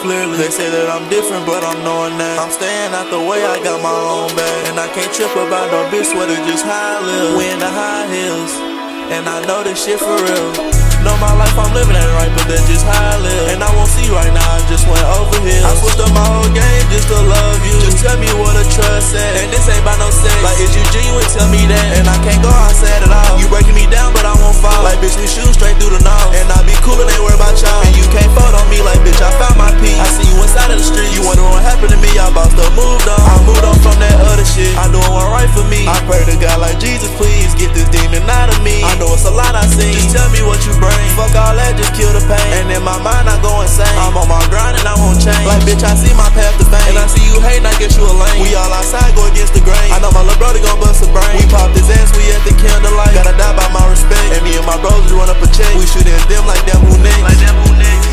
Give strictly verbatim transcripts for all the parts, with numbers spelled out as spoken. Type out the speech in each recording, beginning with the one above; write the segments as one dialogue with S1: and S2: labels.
S1: clearly. They say that I'm different, but I'm knowing that I'm staying out the way, I got my own bag. And I can't trip about no bitch sweater, just how I live. We in the high heels, and I know this shit for real. Know my life I'm living ain't right, but that's just how I live. And I won't see right now, I just went over here. I switched up my whole game just to love you. Just tell me what a trust at, and this ain't by no sex. Like, is you genuine? Tell me that. And I can't go outside at all. You breaking me down, but I won't fall. Like, bitch, we shoot straight through the nose. And I be cool and ain't worried about y'all. And you can't fold on me like, bitch, I found my peace. I see you inside of the street. You wonder what happened to me, I bossed up, moved on. I moved on from that other shit. I doing what right for me. I pray to God like, Jesus, please get this demon out of me. I know it's a lot I seen. Just tell me what you bring. Fuck all that, just kill the pain. And in my mind I go insane. I'm on my grind and I won't change. Like, bitch, I see my path to fame. And I see you hating, I guess you a lame. We all outside, go against the grain. I know my little brother gon' bust a brain. We popped his ass, we at the candlelight. Gotta die by my respect. And me and my bros run up a check. We shoot at them like them who next. Like them who next.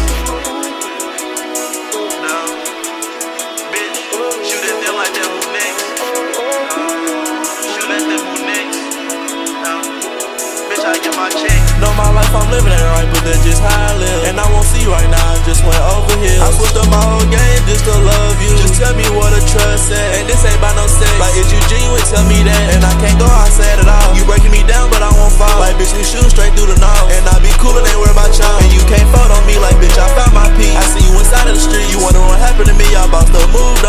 S1: No. Bitch, shoot at them like them who next. No. Shoot at them who next. No. Bitch, I get my check. Know my life I'm living ain't right, but that's just how I live. And I won't see right now, I just went over here. I switched up my whole game just to love you. Just tell me what a trust at, and this ain't by no sex. Like, is you genuine? Tell me that. And I can't go outside at all. You breaking me down, but I won't fall. Like, bitch, we shoot straight through the nose. And I be cool and ain't worried about y'all. And you can't fold on me like, bitch, I found my peace. I see you inside of the street. You wonder what happened to me, I bossed up, moved